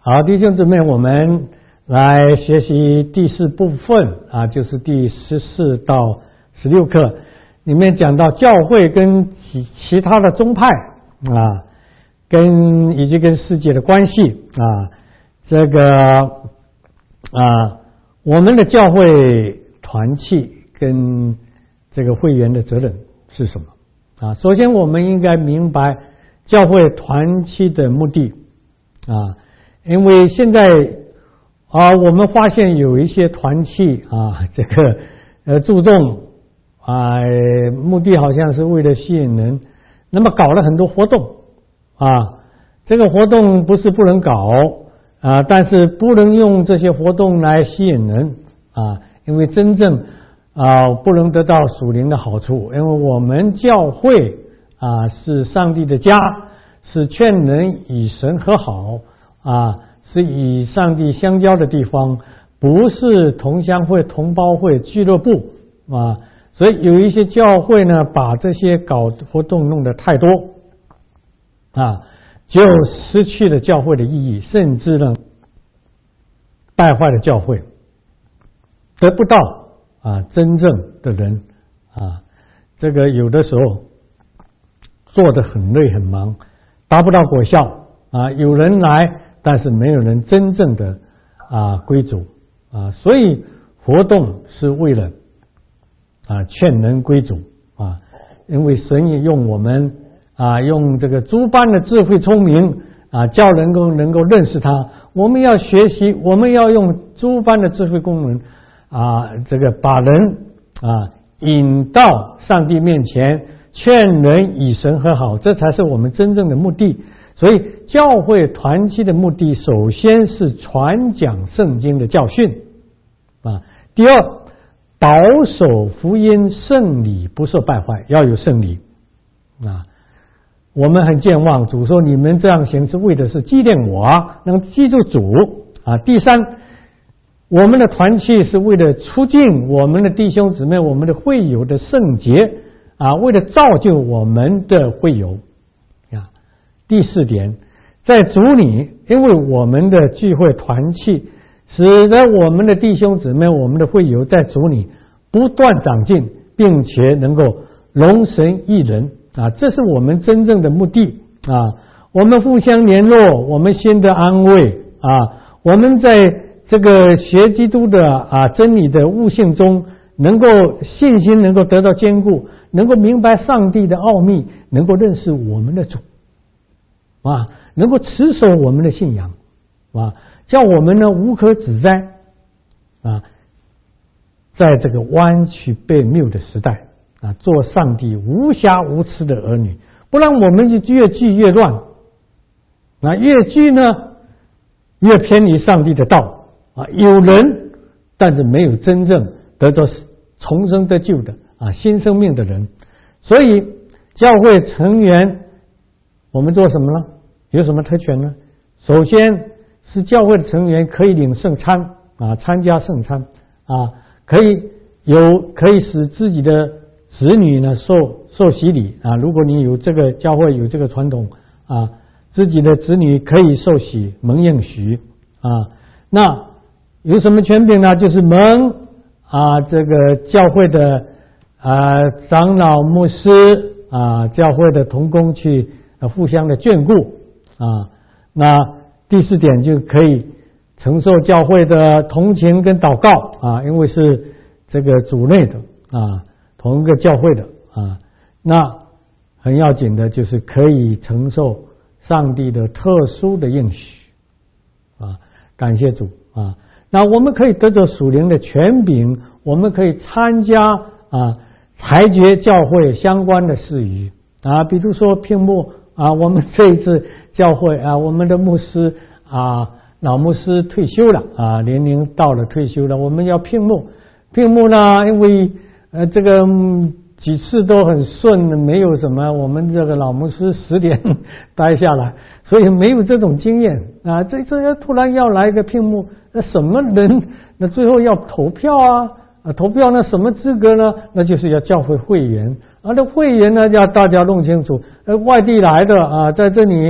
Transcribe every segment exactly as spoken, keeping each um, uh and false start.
好，弟兄姊妹，我们来学习第四部分啊，就是第十四到十六课里面讲到教会跟其其他的宗派啊，跟以及跟世界的关系啊，这个啊，我们的教会团契跟这个会员的责任是什么啊？首先，我们应该明白教会团契的目的啊。因为现在啊，我们发现有一些团契啊，这个呃注重啊，目的好像是为了吸引人，那么搞了很多活动啊，这个活动不是不能搞啊，但是不能用这些活动来吸引人啊，因为真正啊不能得到属灵的好处，因为我们教会啊是上帝的家，是劝人与神和好。啊，是与上帝相交的地方，不是同乡会、同胞会、俱乐部啊，所以有一些教会呢，把这些搞活动弄得太多啊，就失去了教会的意义，甚至呢，败坏了教会，得不到啊真正的人啊，这个有的时候做得很累很忙，达不到果效啊，有人来。但是没有人真正的啊归主啊，所以活动是为了啊劝人归主啊，因为神也用我们啊用这个诸般的智慧聪明啊，叫人够能够认识他。我们要学习，我们要用诸般的智慧功能啊，这个把人啊引到上帝面前，劝人与神和好，这才是我们真正的目的。所以教会团契的目的，首先是传讲圣经的教训啊。第二，保守福音圣礼不受败坏，要有圣礼啊。我们很健忘，主说你们这样行是为的是纪念我，能记住主啊。第三，我们的团契是为了促进我们的弟兄姊妹、我们的会友的圣洁啊，为了造就我们的会友。第四点，在主里，因为我们的聚会团契，使得我们的弟兄姊妹、我们的会友在主里不断长进，并且能够荣神益人啊，这是我们真正的目的啊。我们互相联络，我们心的安慰啊，我们在这个学基督的啊真理的悟性中，能够信心能够得到坚固，能够明白上帝的奥秘，能够认识我们的主。啊，能够持守我们的信仰啊，叫我们呢无可指摘啊，在这个弯曲悖谬的时代啊，做上帝无瑕无疵的儿女，不然我们就越聚越乱啊，越聚呢越偏离上帝的道啊，有人但是没有真正得到重生得救的啊新生命的人，所以教会成员我们做什么呢？有什么特权呢？首先是教会的成员可以领圣餐啊，参加圣餐啊，可以有可以使自己的子女呢受受洗礼啊。如果你有这个教会有这个传统啊，自己的子女可以受洗蒙应许啊。那有什么权柄呢？就是蒙啊这个教会的啊长老牧师啊，教会的同工去互相的眷顾啊，那第四点就可以承受教会的同情跟祷告啊，因为是这个主内的啊，同一个教会的啊，那很要紧的就是可以承受上帝的特殊的应许啊，感谢主啊。那我们可以得着属灵的权柄，我们可以参加啊裁决教会相关的事宜啊，比如说聘牧啊，我们这一次教会啊，我们的牧师啊，老牧师退休了啊，年龄到了退休了，我们要聘牧，聘牧呢，因为呃这个、嗯、几次都很顺，没有什么，我们这个老牧师十年待下来，所以没有这种经验啊，这次要突然要来一个聘牧，那什么人？那最后要投票啊，啊投票呢什么资格呢？那就是要教会会员。啊，那会员呢，要大家弄清楚。呃，外地来的啊，在这里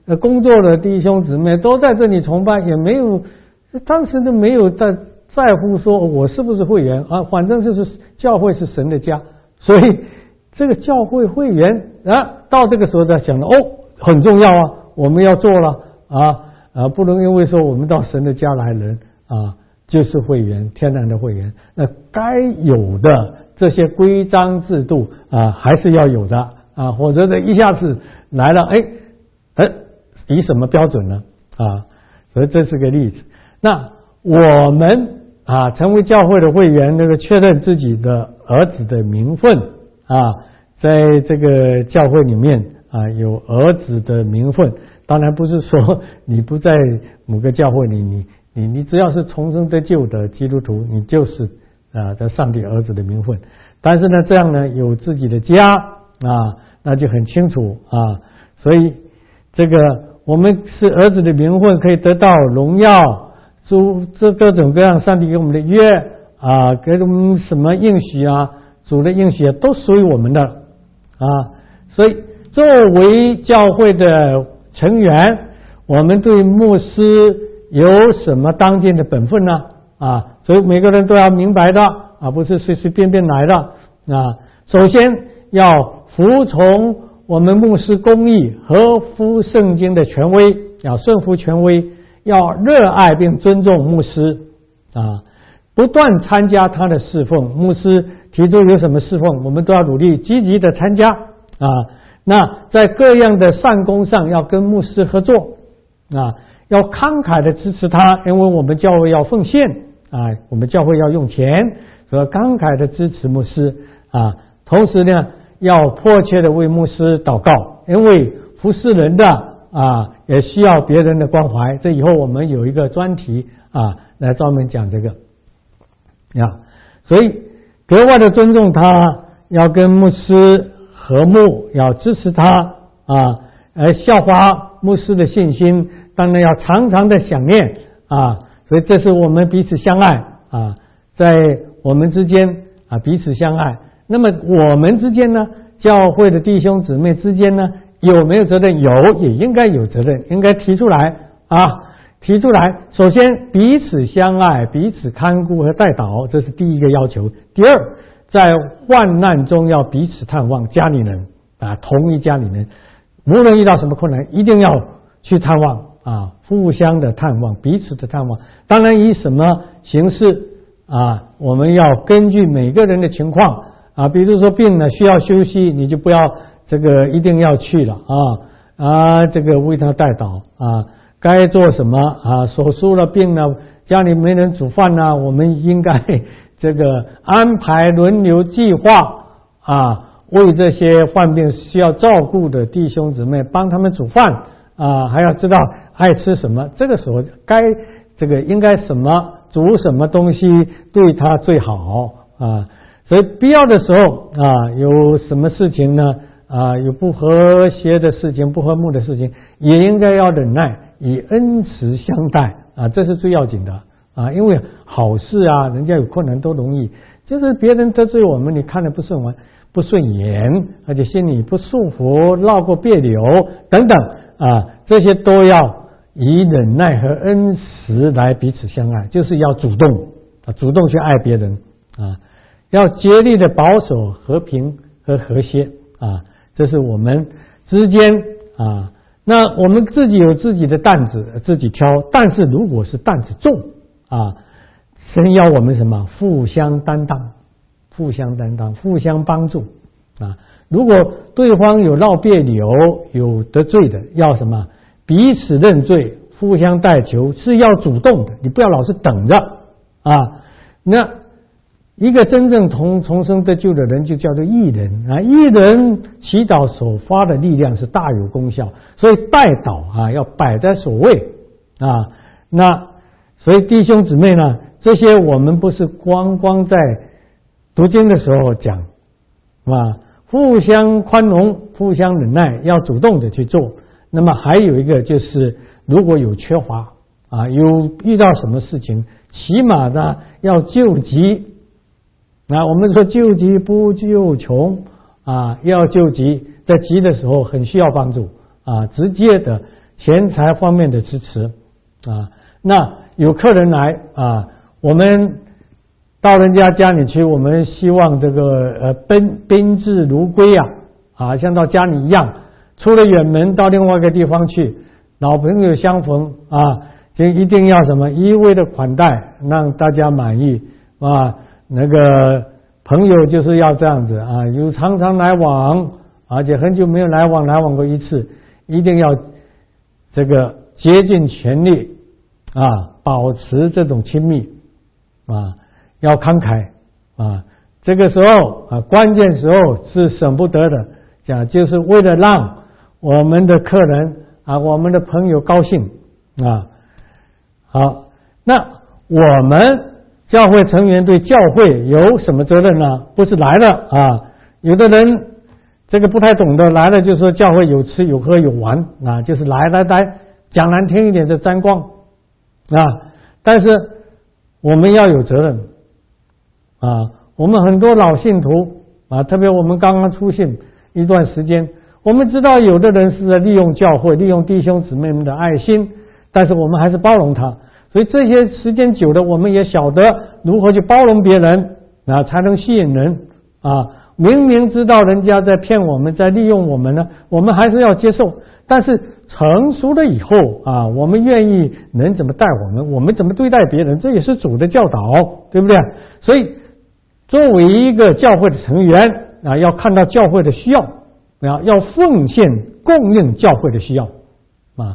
呃工作的弟兄姊妹都在这里崇拜，也没有当时都没有在在乎说我是不是会员啊，反正就是教会是神的家，所以这个教会会员啊，到这个时候在想到哦，很重要啊，我们要做了啊啊，不能因为说我们到神的家来人啊，就是会员，天然的会员，那该有的这些规章制度啊，还是要有的啊，否则的一下子来了，哎哎，以什么标准呢？啊，所以这是个例子。那我们啊，成为教会的会员，那个确认自己的儿子的名分啊，在这个教会里面啊，有儿子的名分。当然不是说你不在某个教会里，你你你只要是重生得救的基督徒，你就是啊，在上帝儿子的名分。但是呢，这样呢，有自己的家啊，那就很清楚啊。所以这个我们是儿子的名分，可以得到荣耀。主这各种各样，上帝给我们的约啊，给我们什么应许啊，主的应许啊，都属于我们的啊。所以作为教会的成员，我们对牧师有什么当尽的本分呢？啊，所以每个人都要明白的啊，不是随随便便来的啊。首先要服从我们牧师公义，合乎圣经的权威，要顺服权威。要热爱并尊重牧师啊，不断参加他的侍奉。牧师提出有什么侍奉，我们都要努力积极的参加啊。那在各样的善功上要跟牧师合作啊，要慷慨的支持他，因为我们教会要奉献啊，我们教会要用钱，所以慷慨的支持牧师啊。同时呢，要迫切的为牧师祷告，因为服侍人的啊，也需要别人的关怀。这以后我们有一个专题啊，来专门讲这个呀。所以格外的尊重他，要跟牧师和睦，要支持他啊，而效法牧师的信心，当然要常常的想念啊。所以这是我们彼此相爱啊，在我们之间啊彼此相爱。那么我们之间呢，教会的弟兄姊妹之间呢，有没有责任？有，也应该有责任，应该提出来啊，提出来。首先，彼此相爱，彼此看顾和代祷，这是第一个要求。第二，在患难中要彼此探望，家里人啊，同一家里人，无论遇到什么困难，一定要去探望啊，互相的探望，彼此的探望。当然，以什么形式啊，我们要根据每个人的情况啊，比如说病了需要休息，你就不要。这个一定要去了啊啊！这个为他代祷啊，该做什么啊？手术了、病了，家里没人煮饭呢，我们应该这个安排轮流计划啊，为这些患病需要照顾的弟兄姊妹帮他们煮饭啊，还要知道爱吃什么。这个时候该这个应该什么煮什么东西对他最好啊？所以必要的时候啊，有什么事情呢？啊，有不和谐的事情、不和睦的事情，也应该要忍耐，以恩慈相待啊，这是最要紧的啊。因为好事啊，人家有困难都容易，就是别人得罪我们，你看了不顺不顺眼，而且心里不舒服，闹过别扭等等啊，这些都要以忍耐和恩慈来彼此相爱，就是要主动啊，主动去爱别人啊，要竭力的保守和平和和谐啊。这是我们之间啊，那我们自己有自己的担子，自己挑。但是如果是担子重啊，神要我们什么？互相担当，互相担当，互相帮助啊。如果对方有闹别扭、有得罪的，要什么？彼此认罪，互相代求，是要主动的，你不要老是等着啊。那一个真正重重生得救的人就叫做义人啊，义人祈祷所发的力量是大有功效，所以代祷啊要摆在首位啊。那所以弟兄姊妹呢，这些我们不是光光在读经的时候讲啊，互相宽容，互相忍耐，要主动的去做。那么还有一个就是，如果有缺乏啊，有遇到什么事情，起码呢要救急。那我们说救急不救穷啊，要救急，在急的时候很需要帮助啊，直接的钱财方面的支持啊。那有客人来啊，我们到人家家里去，我们希望这个呃宾宾至如归啊啊，像到家里一样，出了远门到另外一个地方去，老朋友相逢啊，就一定要什么一味的款待，让大家满意啊。那个朋友就是要这样子啊，有常常来往，而且很久没有来往，来往过一次，一定要这个竭尽全力啊，保持这种亲密啊。要慷慨啊，这个时候啊，关键时候是省不得的，讲就是为了让我们的客人啊，我们的朋友高兴啊。好，那我们教会成员对教会有什么责任呢？不是来了啊，有的人这个不太懂得，来了就说教会有吃有喝有玩啊，就是来来来，讲难听一点就沾光啊，但是我们要有责任。啊，我们很多老信徒啊，特别我们刚刚出信一段时间，我们知道有的人是在利用教会，利用弟兄姊妹们的爱心，但是我们还是包容他。所以这些时间久了，我们也晓得如何去包容别人啊，才能吸引人啊。明明知道人家在骗我们，在利用我们呢，我们还是要接受。但是成熟了以后啊，我们愿意能怎么待我们，我们怎么对待别人，这也是主的教导，对不对？所以作为一个教会的成员啊，要看到教会的需要啊，要奉献供应教会的需要啊。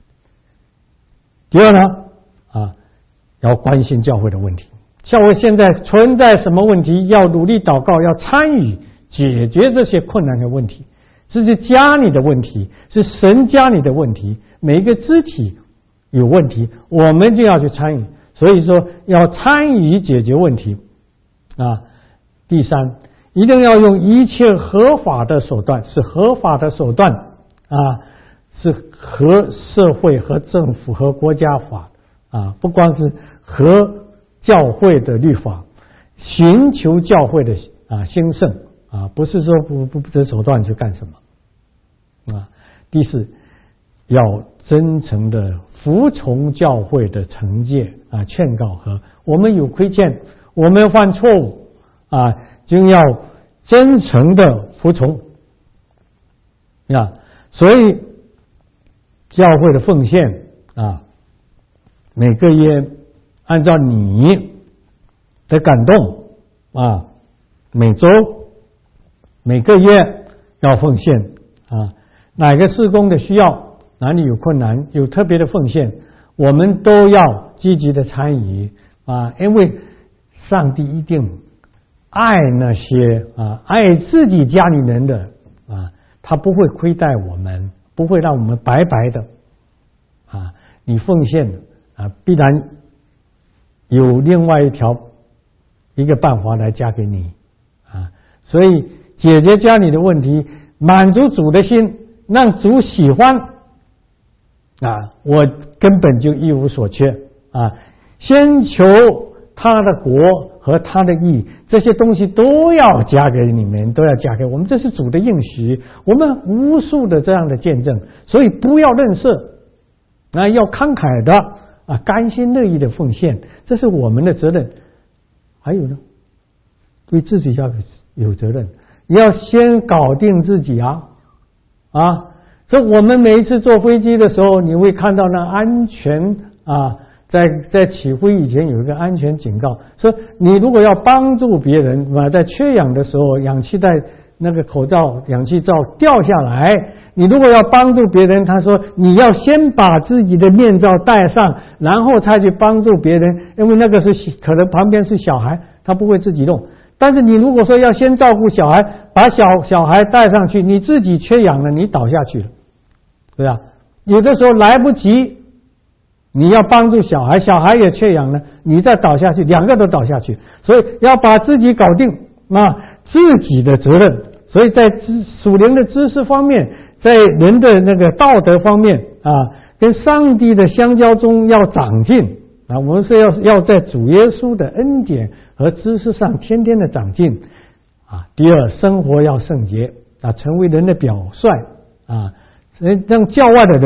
第二呢啊，要关心教会的问题，教会现在存在什么问题，要努力祷告，要参与解决这些困难的问题。这是家里的问题，是神家里的问题，每一个肢体有问题，我们就要去参与。所以说要参与解决问题啊。第三，一定要用一切合法的手段，是合法的手段啊，是和社会和政府和国家法啊，不光是和教会的律法，寻求教会的啊兴盛啊，不是说不不择手段去干什么啊。第四，要真诚的服从教会的惩戒啊劝告和我们有亏欠，我们犯错误啊，就要真诚的服从啊。所以教会的奉献啊，每个月按照你的感动啊，每周每个月要奉献啊。哪个事工的需要，哪里有困难，有特别的奉献，我们都要积极的参与啊，因为上帝一定爱那些啊爱自己家里人的啊，他不会亏待我们，不会让我们白白的啊。你奉献啊，必然有另外一条一个办法来加给你啊。所以解决家里的问题，满足主的心，让主喜欢啊，我根本就一无所缺啊。先求他的国和他的义，这些东西都要加给你们，都要加给我们，这是主的应许，我们无数的这样的见证。所以不要吝啬啊，要慷慨的啊，甘心乐意的奉献，这是我们的责任。还有呢，对自己要有责任，要先搞定自己啊啊！所以我们每一次坐飞机的时候，你会看到那安全啊，在在起飞以前有一个安全警告，说你如果要帮助别人啊，在缺氧的时候，氧气袋那个口罩、氧气罩掉下来，你如果要帮助别人，他说你要先把自己的面罩戴上，然后才去帮助别人，因为那个是可能旁边是小孩，他不会自己弄。但是你如果说要先照顾小孩，把小小孩带上去，你自己缺氧了，你倒下去了，对吧？有的时候来不及，你要帮助小孩，小孩也缺氧了，你再倒下去，两个都倒下去。所以要把自己搞定啊，自己的责任。所以在属灵的知识方面，在人的那个道德方面啊，跟上帝的相交中要长进啊。我们是要要在主耶稣的恩典和知识上天天的长进啊。第二，生活要圣洁啊，成为人的表率啊，让教外的人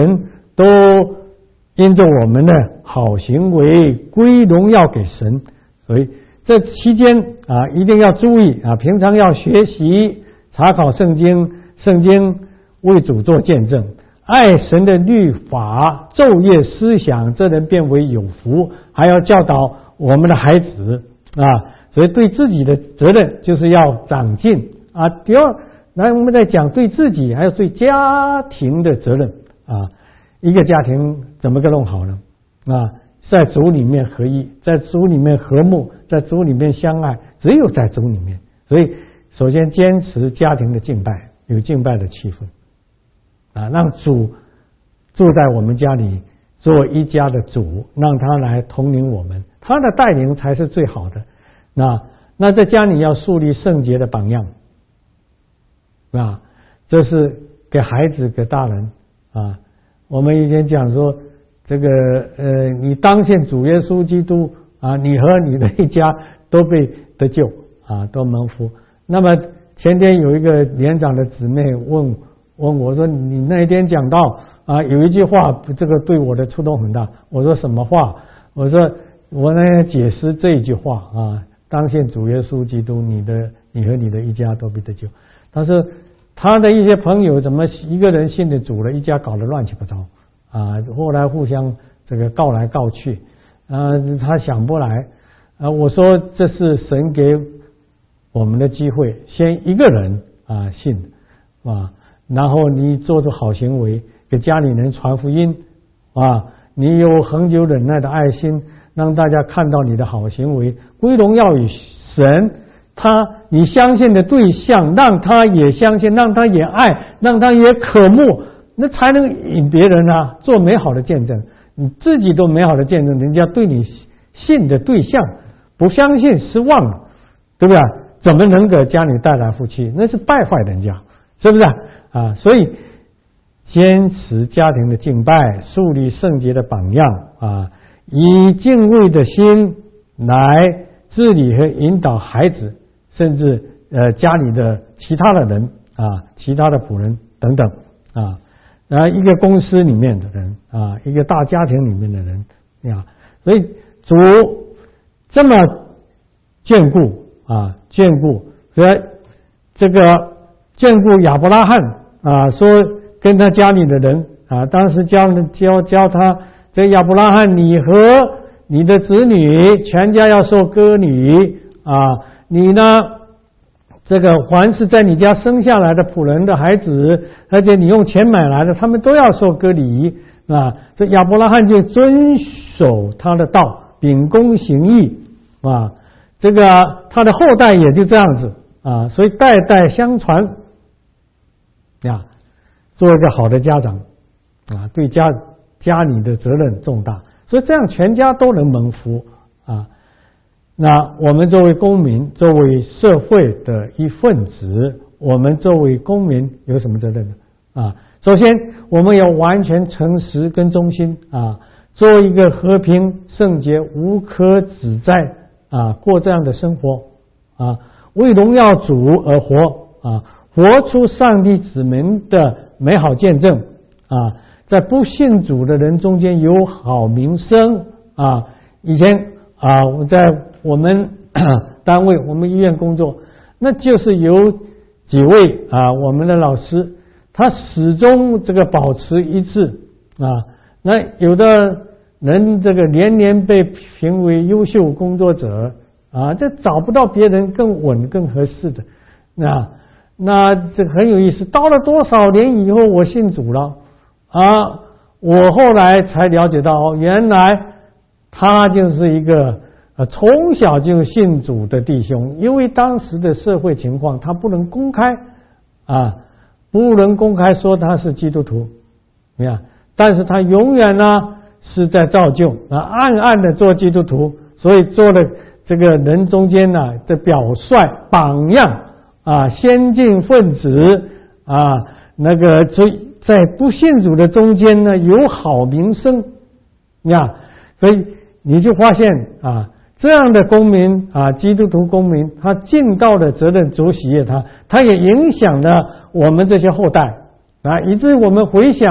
都因着我们的好行为归荣耀给神。所以这期间啊，一定要注意啊，平常要学习查考圣经，圣经为主做见证，爱神的律法，昼夜思想，这人变为有福。还要教导我们的孩子啊，所以对自己的责任就是要长进啊。第二，来我们再讲对自己还有对家庭的责任啊。一个家庭怎么个弄好呢？啊，在主里面合一，在主里面和睦，在主里面相爱，只有在主里面。所以首先坚持家庭的敬拜，有敬拜的气氛啊，让主住在我们家里，做一家的主，让他来统领我们，他的带领才是最好的。那那在家里要树立圣洁的榜样啊，这是给孩子给大人啊。我们以前讲说，这个呃，你当信主耶稣基督啊，你和你的一家都被得救啊，都蒙福。那么前天有一个年长的姊妹问问我说，你那一天讲到啊，有一句话，这个对我的触动很大。我说什么话？我说我那天解释这一句话啊，当信主耶稣基督，你的你和你的一家都被得救。但是他的一些朋友怎么一个人信的主了，一家搞得乱七八糟啊，后来互相这个告来告去啊，他想不来啊。我说这是神给我们的机会，先一个人啊信啊，然后你做出好行为，给家里人传福音啊，你有恒久忍耐的爱心，让大家看到你的好行为，归荣耀与神。他你相信的对象，让他也相信，让他也爱，让他也渴慕，那才能引别人啊做美好的见证。你自己都美好的见证，人家对你信的对象不相信失望了，对不对？怎么能给家里带来福气？那是败坏人家，是不是啊？所以坚持家庭的敬拜，树立圣洁的榜样啊，以敬畏的心来治理和引导孩子，甚至呃家里的其他的人啊，其他的仆人等等啊，然后一个公司里面的人啊，一个大家庭里面的人啊，所以主这么眷顾啊，眷顾，所以这个眷顾亚伯拉罕啊，说跟他家里的人啊，当时教教教他，这亚伯拉罕，你和你的子女全家要受割礼啊，你呢这个凡是在你家生下来的仆人的孩子，而且你用钱买来的，他们都要受割礼啊。这亚伯拉罕就遵守他的道，秉公行义啊，这个他的后代也就这样子啊，所以代代相传呀，做一个好的家长啊，对家家里的责任重大，所以这样全家都能蒙福啊。那我们作为公民，作为社会的一份子，我们作为公民有什么责任呢？啊，首先我们要完全诚实跟忠心啊，做一个和平圣洁无可指摘啊，过这样的生活啊，为荣耀主而活啊，活出上帝子民的美好见证啊，在不信主的人中间有好名声啊。以前啊，我在我们单位，我们医院工作，那就是有几位啊，我们的老师，他始终这个保持一致啊。那有的人这个年年被评为优秀工作者啊，这找不到别人更稳更合适的。那那这很有意思，到了多少年以后，我信主了啊，我后来才了解到，原来他就是一个从小就信主的弟兄，因为当时的社会情况，他不能公开啊，不能公开说他是基督徒，你看，但是他永远呢是在造就啊，暗暗的做基督徒，所以做了这个人中间呢的表率榜样啊，先进分子啊，那个所以在不信主的中间呢有好名声，你看，所以你就发现啊。这样的公民啊，基督徒公民，他尽到的责任，主喜悦他，他也影响了我们这些后代啊，以至于我们回想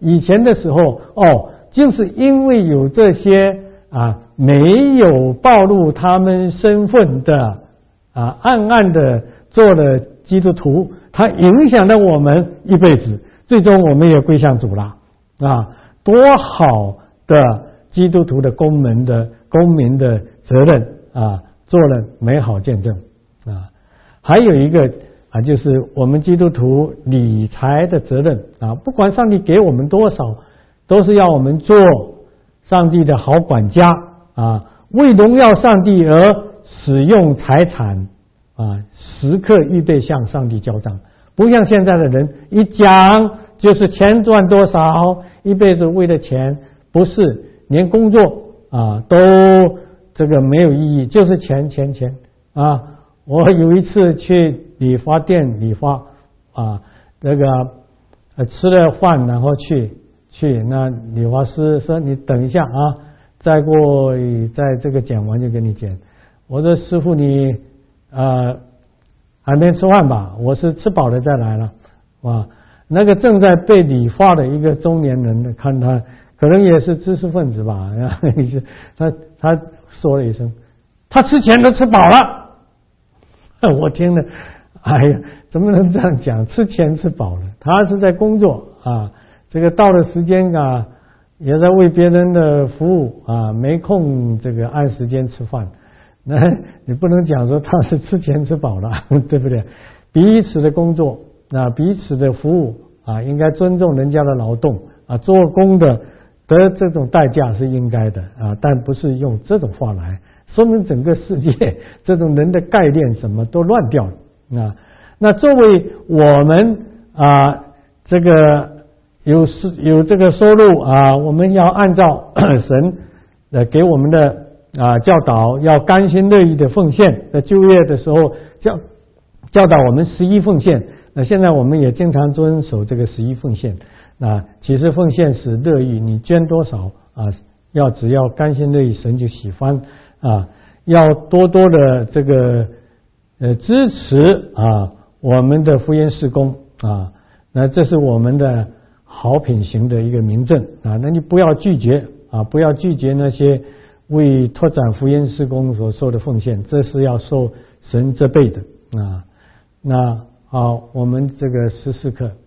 以前的时候，哦，就是因为有这些啊没有暴露他们身份的啊暗暗的做了基督徒，他影响了我们一辈子，最终我们也归向主了啊！多好的基督徒的公民的公民的责任啊，做了美好见证啊！还有一个啊，就是我们基督徒理财的责任啊，不管上帝给我们多少，都是要我们做上帝的好管家啊，为荣耀上帝而使用财产啊，时刻预备向上帝交账，不像现在的人一讲就是钱赚多少，一辈子为了钱，不是连工作啊都这个没有意义，就是钱钱钱啊！我有一次去理发店理发啊，那个呃吃了饭然后去去，那理发师说你等一下啊，再过在这个剪完就给你剪。我说师傅你呃还没吃饭吧？我是吃饱了再来了啊。那个正在被理发的一个中年人，看他可能也是知识分子吧，他他说了一声，他吃钱都吃饱了。我听了，哎呀，怎么能这样讲？吃钱吃饱了，他是在工作啊，这个到了时间啊，也在为别人的服务啊，没空这个按时间吃饭。那你不能讲说他是吃钱吃饱了，对不对？彼此的工作啊，彼此的服务啊，应该尊重人家的劳动啊，做工的得这种代价是应该的啊，但不是用这种话来。说明整个世界这种人的概念什么都乱掉了啊！那作为我们啊，这个有有这个收入啊，我们要按照神呃给我们的啊教导，要甘心乐意的奉献。在就业的时候教教导我们十一奉献。那现在我们也经常遵守这个十一奉献。啊，其实奉献是乐意，你捐多少啊，要只要甘心乐意，神就喜欢。啊，要多多的这个呃支持啊，我们的福音事工啊，那这是我们的好品行的一个明证啊。那你不要拒绝啊，不要拒绝那些为拓展福音事工所受的奉献，这是要受神责备的啊。那好，我们这个十四课